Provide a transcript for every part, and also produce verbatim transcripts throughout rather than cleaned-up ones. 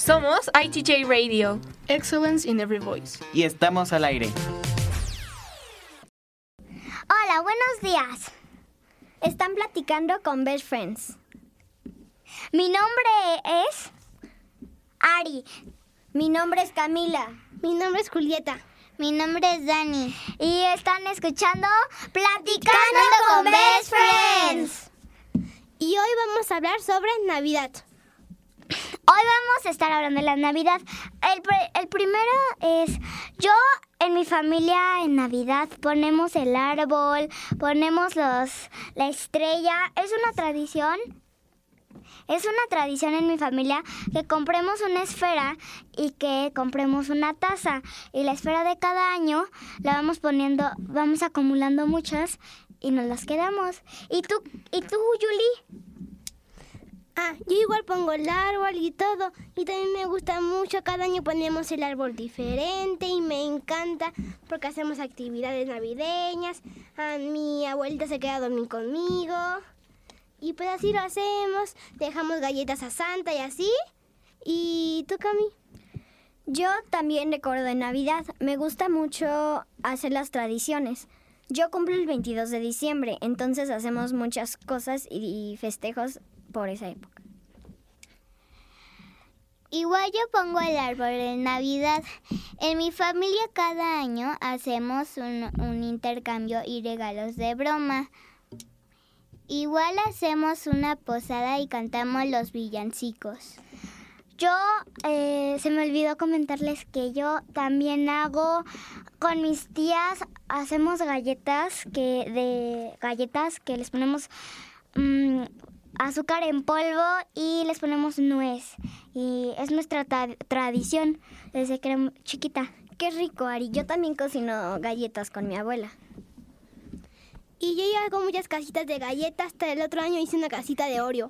Somos I T J Radio. Excellence in every voice. Y estamos al aire. Hola, buenos días. Están platicando con Best Friends. Mi nombre es Ari. Mi nombre es Camila. Mi nombre es Julieta. Mi nombre es Dani. Y están escuchando Platicando con Best Friends. Y hoy vamos a hablar sobre Navidad. Hoy vamos a estar hablando de la Navidad. El, el primero es, yo en mi familia en Navidad ponemos el árbol, ponemos los, la estrella. Es una tradición, es una tradición en mi familia que compremos una esfera y que compremos una taza. Y la esfera de cada año la vamos poniendo, vamos acumulando muchas y nos las quedamos. ¿Y tú, y tú, Yuli? Ah, yo igual pongo el árbol y todo, y también me gusta mucho, cada año ponemos el árbol diferente y me encanta porque hacemos actividades navideñas, ah, mi abuelita se queda a dormir conmigo, y pues así lo hacemos, dejamos galletas a Santa y así. ¿Y tú, Cami? Yo también decoro de Navidad, me gusta mucho hacer las tradiciones. Yo cumplo el veintidós de diciembre, entonces hacemos muchas cosas y festejos por esa época. Igual yo pongo el árbol en Navidad. En mi familia cada año hacemos un, un intercambio y regalos de broma. Igual hacemos una posada y cantamos los villancicos. Yo, eh, se me olvidó comentarles que yo también hago, con mis tías, hacemos galletas que de galletas que les ponemos mmm, azúcar en polvo y les ponemos nuez. Y es nuestra ta- tradición desde que era chiquita. Qué rico, Ari. Yo también cocino galletas con mi abuela. Y yo ya hago muchas casitas de galletas. Hasta el otro año hice una casita de Oreo.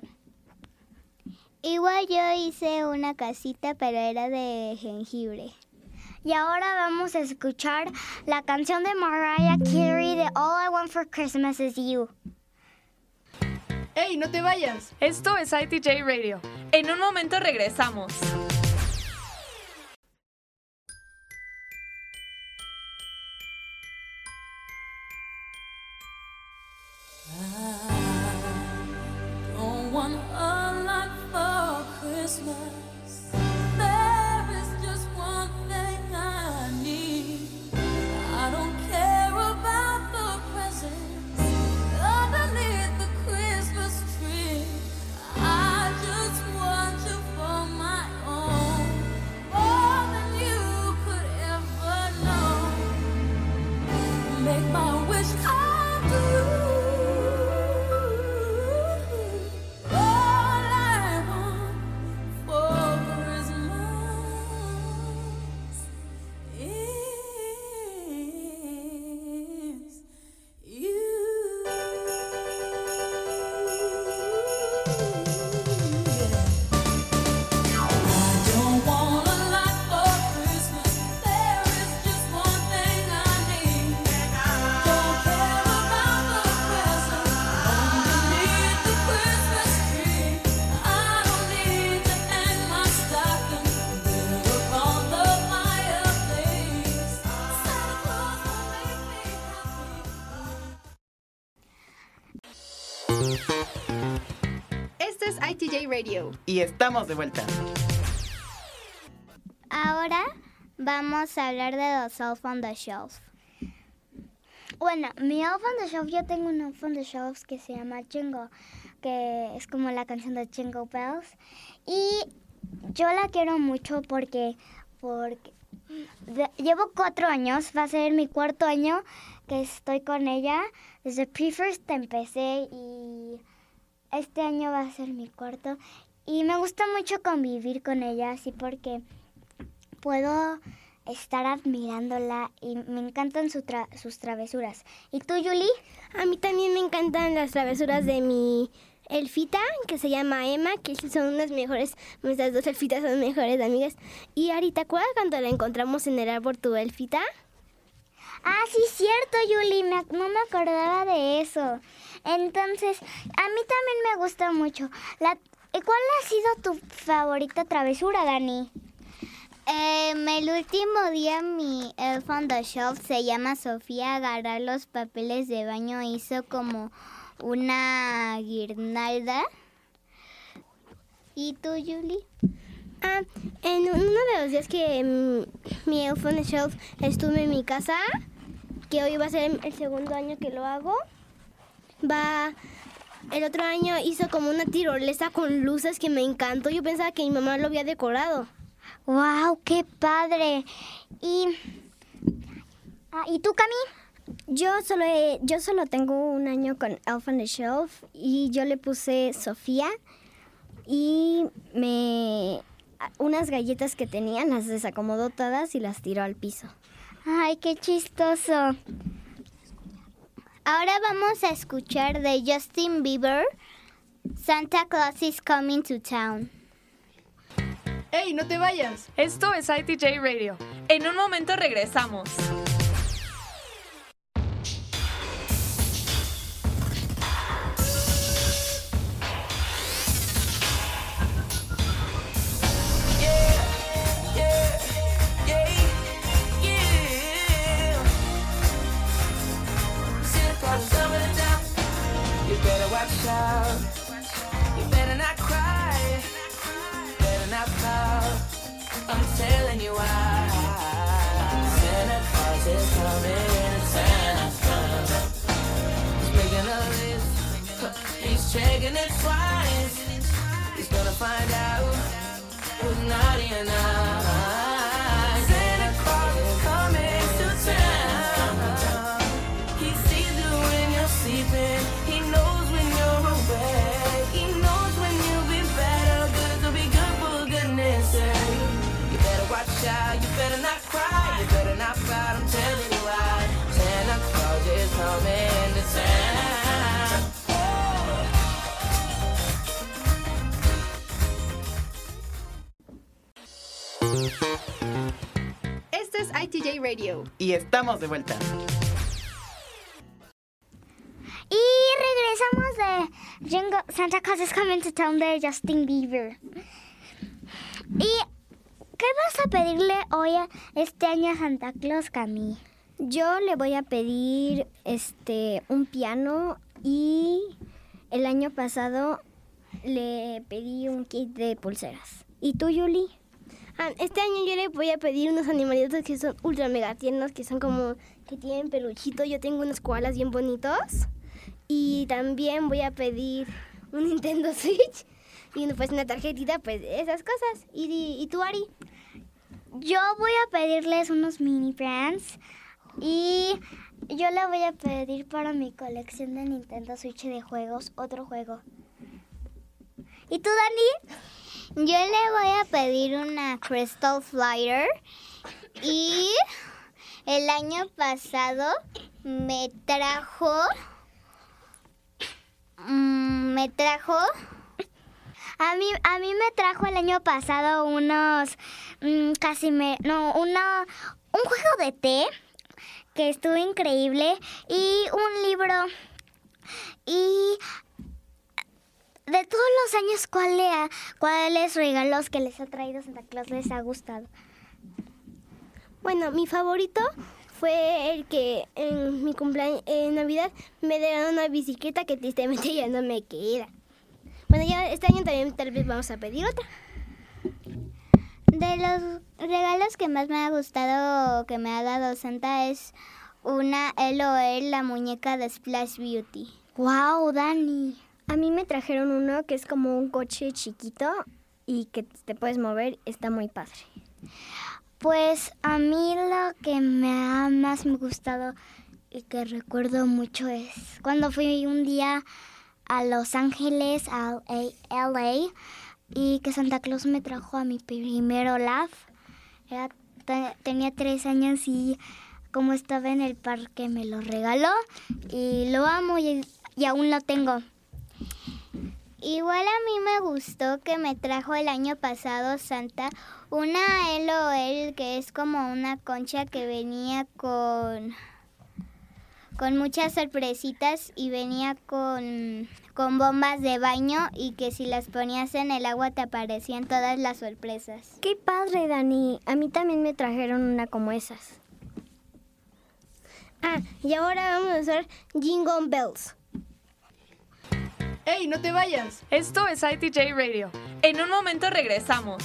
Igual yo hice una casita, pero era de jengibre. Y ahora vamos a escuchar la canción de Mariah Carey de All I Want for Christmas Is You. ¡Ey, no te vayas! Esto es I T J Radio. En un momento regresamos. Este es I T J Radio. Y estamos de vuelta. Ahora vamos a hablar de los Elf on the Shelf. Bueno, mi Elf on the Shelf, yo tengo un Elf on the Shelf que se llama Jingle, que es como la canción de Jingle Bells. Y yo la quiero mucho porque, porque de, llevo cuatro años, va a ser mi cuarto año que estoy con ella. Desde pre-first empecé y este año va a ser mi cuarto. Y me gusta mucho convivir con ella, así porque puedo estar admirándola y me encantan su tra- sus travesuras. ¿Y tú, Yuli? A mí también me encantan las travesuras de mi elfita, que se llama Emma, que son unas mejores, nuestras dos elfitas son mejores amigas. Y Ari, ¿te acuerdas cuando la encontramos en el árbol, tu elfita? Ah, sí, cierto, Yuli, me, no me acordaba de eso. Entonces, a mí también me gusta mucho. La, ¿Cuál ha sido tu favorita travesura, Dani? Eh, el último día mi elf on the shelf se llama Sofía, agarró los papeles de baño, hizo como una guirnalda. ¿Y tú, Julie? Ah, en uno de los días que mm, mi elf on the shelf estuve en mi casa, que hoy va a ser el segundo año que lo hago, va... El otro año hizo como una tirolesa con luces que me encantó. Yo pensaba que mi mamá lo había decorado. ¡Wow! ¡Qué padre! ¿Y, ah, ¿y tú, Cami? Yo solo, he, yo solo tengo un año con Elf on the Shelf y yo le puse Sofía y me unas galletas que tenían las desacomodó todas y las tiró al piso. ¡Ay, qué chistoso! Ahora vamos a escuchar de Justin Bieber, Santa Claus is Coming to Town. ¡Ey, no te vayas! Esto es I T J Radio. En un momento regresamos. Watch out. You better not cry, better not pout. I'm telling you why. Santa Claus is coming, Santa's coming. He's making a list, he's checking it twice. He's gonna find out who's naughty and nice. Santa Claus is coming to town. He sees you when you're sleeping. He knows you better not cry, you better not pout, I'm telling you why. Santa Claus is coming to town. Este es I T J Radio. Y estamos de vuelta. Y regresamos de Jingle, Santa Claus is Coming to Town de Justin Bieber. Y ¿qué vas a pedirle hoy a este año a Santa Claus, Cami? Yo le voy a pedir este un piano y el año pasado le pedí un kit de pulseras. ¿Y tú, Julie? Ah, este año yo le voy a pedir unos animalitos que son ultra mega tiernos, que son como que tienen peluchito. Yo tengo unos koalas bien bonitos. Y también voy a pedir un Nintendo Switch. Y pues una tarjetita, pues esas cosas. ¿Y, y tú, Ari? Yo voy a pedirles unos mini pants. Y yo le voy a pedir para mi colección de Nintendo Switch de juegos, otro juego. ¿Y tú, Dani? Yo le voy a pedir una Crystal Flyer. Y el año pasado me trajo... Mmm, me trajo... A mí, a mí me trajo el año pasado unos, mmm, casi me, no, una, un juego de té que estuvo increíble y un libro. Y de todos los años, ¿cuál le ha, ¿cuáles regalos que les ha traído Santa Claus les ha gustado? Bueno, mi favorito fue el que en mi cumpleaños, en Navidad, me dieron una bicicleta que tristemente ya no me queda. Bueno, ya este año también tal vez vamos a pedir otra. De los regalos que más me ha gustado que me ha dado Santa es una L O L, la muñeca de Splash Beauty. ¡Wow, Dani! A mí me trajeron uno que es como un coche chiquito y que te puedes mover, está muy padre. Pues a mí lo que me ha más me gustado y que recuerdo mucho es cuando fui un día a Los Ángeles, a L A, y que Santa Claus me trajo a mi primer Olaf. Era, te, tenía tres años y como estaba en el parque me lo regaló y lo amo y, y aún lo tengo. Igual a mí me gustó que me trajo el año pasado Santa una L O L que es como una concha que venía con... con muchas sorpresitas y venía con, con bombas de baño y que si las ponías en el agua te aparecían todas las sorpresas. ¡Qué padre, Dani! A mí también me trajeron una como esas. Ah, y ahora vamos a hacer Jingle Bells. ¡Ey, no te vayas! Esto es I T J Radio. En un momento regresamos.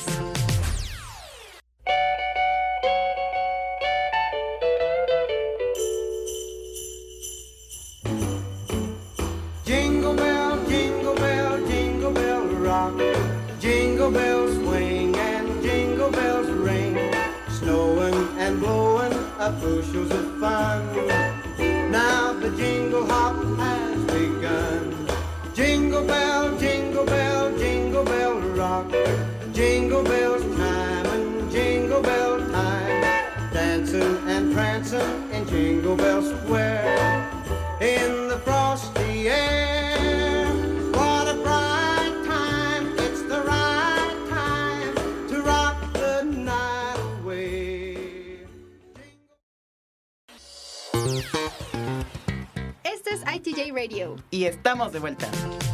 Jingle bell, jingle bell, jingle bell rock. Jingle bells swing and jingle bells ring. Snowing and blowing up bushels of fun. Now the jingle hop has begun. Jingle bell, jingle bell, jingle bell rock. Jingle bells chime and jingle bell time. Dancing and prancing in Jingle Bell Square. In the frosty air, what a bright time. It's the right time to rock the night away. Este es I T J Radio. Y estamos de vuelta.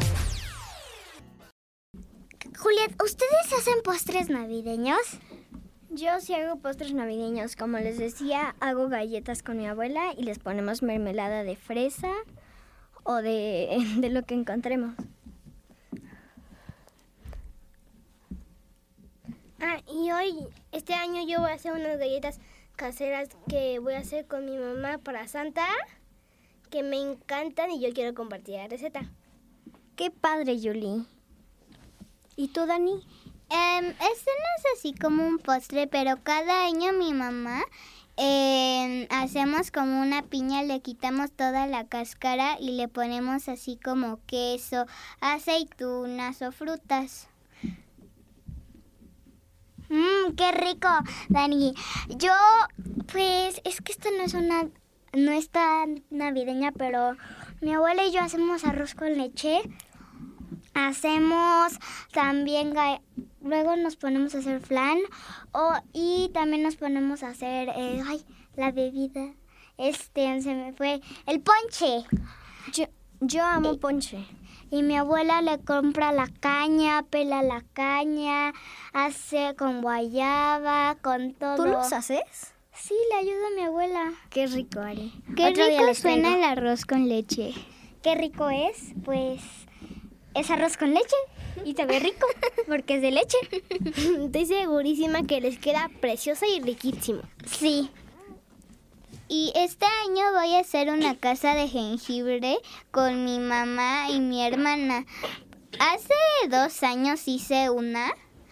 Juliet, ¿ustedes hacen postres navideños? Yo sí hago postres navideños. Como les decía, hago galletas con mi abuela y les ponemos mermelada de fresa o de, de lo que encontremos. Ah, y hoy, este año yo voy a hacer unas galletas caseras que voy a hacer con mi mamá para Santa, que me encantan y yo quiero compartir la receta. ¡Qué padre, Julie! ¿Y tú, Dani? Um, este no es así como un postre, pero cada año mi mamá eh, hacemos como una piña, le quitamos toda la cáscara y le ponemos así como queso, aceitunas o frutas. Mmm, qué rico, Dani. Yo, pues, es que esto no es una, no es tan navideña, pero mi abuela y yo hacemos arroz con leche. Hacemos también, ga- luego nos ponemos a hacer flan o, y también nos ponemos a hacer, eh, ay, la bebida, este, se me fue, el ponche. Yo, yo amo ponche. Y mi abuela le compra la caña, pela la caña, hace con guayaba, con todo. ¿Tú los haces? Sí, le ayuda a mi abuela. Qué rico, Ari. Qué Otro día rico les suena traigo. el arroz con leche. ¿Qué rico es? Pues es arroz con leche y sabe rico porque es de leche. Estoy segurísima que les queda preciosa y riquísimo. Sí. Y este año voy a hacer una casa de jengibre con mi mamá y mi hermana. Hace dos años hice una,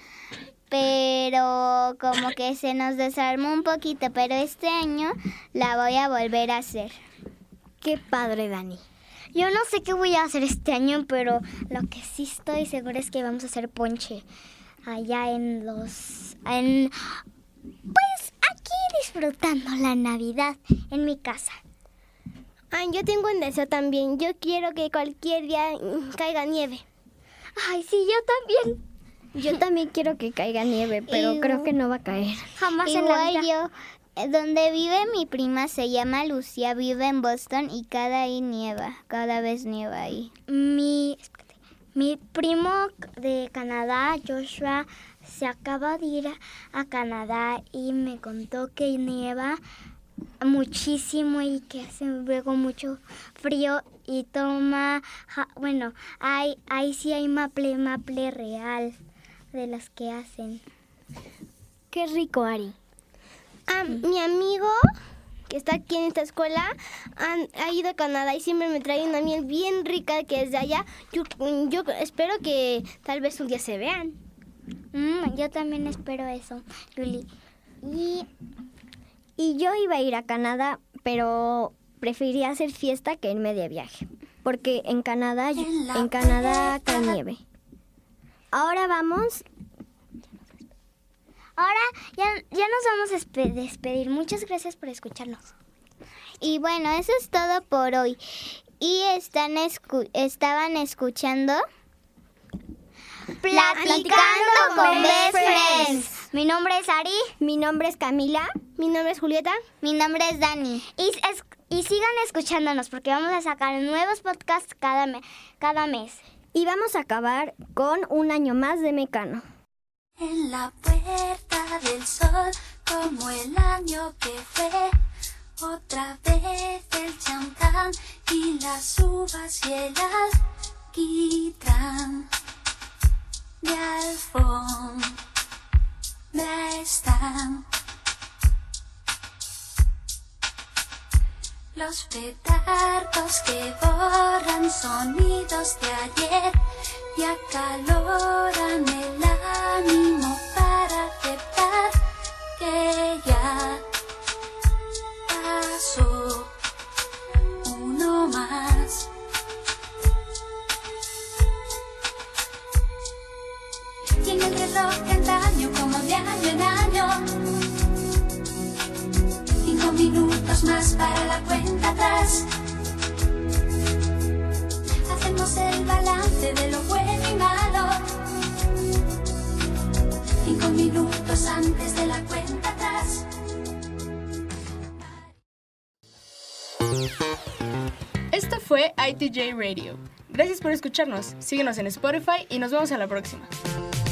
pero como que se nos desarmó un poquito, pero este año la voy a volver a hacer. Qué padre, Dani. Yo no sé qué voy a hacer este año, pero lo que sí estoy segura es que vamos a hacer ponche allá en los... en pues aquí disfrutando la Navidad en mi casa. Ah, yo tengo un deseo también. Yo quiero que cualquier día mm, caiga nieve. Ay, sí, yo también. Yo también quiero que caiga nieve, pero Y- creo que no va a caer. Jamás en la Igual vida. yo, eh, donde vive mi prima se llama Lucía, vive en Boston y cada ahí nieva, cada vez nieva ahí. Mi, espérate, mi primo de Canadá, Joshua, se acaba de ir a, a Canadá y me contó que nieva muchísimo y que hace luego mucho frío y toma, ja- bueno, hay, ahí sí hay maple, maple real de las que hacen. Qué rico, Ari. Ah, mi amigo que está aquí en esta escuela han- ha ido a Canadá y siempre me trae una miel bien rica que es de allá. Yo, yo espero que tal vez un día se vean. Mm, yo también espero eso, Julie. Y, y yo iba a ir a Canadá, pero prefería hacer fiesta que irme de viaje. Porque en Canadá, en Canadá cae nieve. Ahora vamos. Ahora ya, ya nos vamos a espe- despedir. Muchas gracias por escucharnos. Y bueno, eso es todo por hoy. Y están escu- estaban escuchando Platicando con Best Friends. Mi nombre es Ari. Mi nombre es Camila. Mi nombre es Julieta. Mi nombre es Dani. Y, es- y Y sigan escuchándonos porque vamos a sacar nuevos podcasts cada, me- cada mes. Y vamos a acabar con un año más de Mecano. En la puerta del sol, como el año que fue, otra vez el champán y las uvas y el alquitrán de alfombra están. Los petardos que borran sonidos de ayer y acaloran el ánimo para aceptar que ya pasó uno más. Y en el reloj de antaño, como de año en año, cinco minutos más para la cuenta atrás. Hacemos el balance de lo bueno y malo. Cinco minutos antes de la cuenta atrás. Esto fue I T J Radio. Gracias por escucharnos. Síguenos en Spotify y nos vemos a la próxima.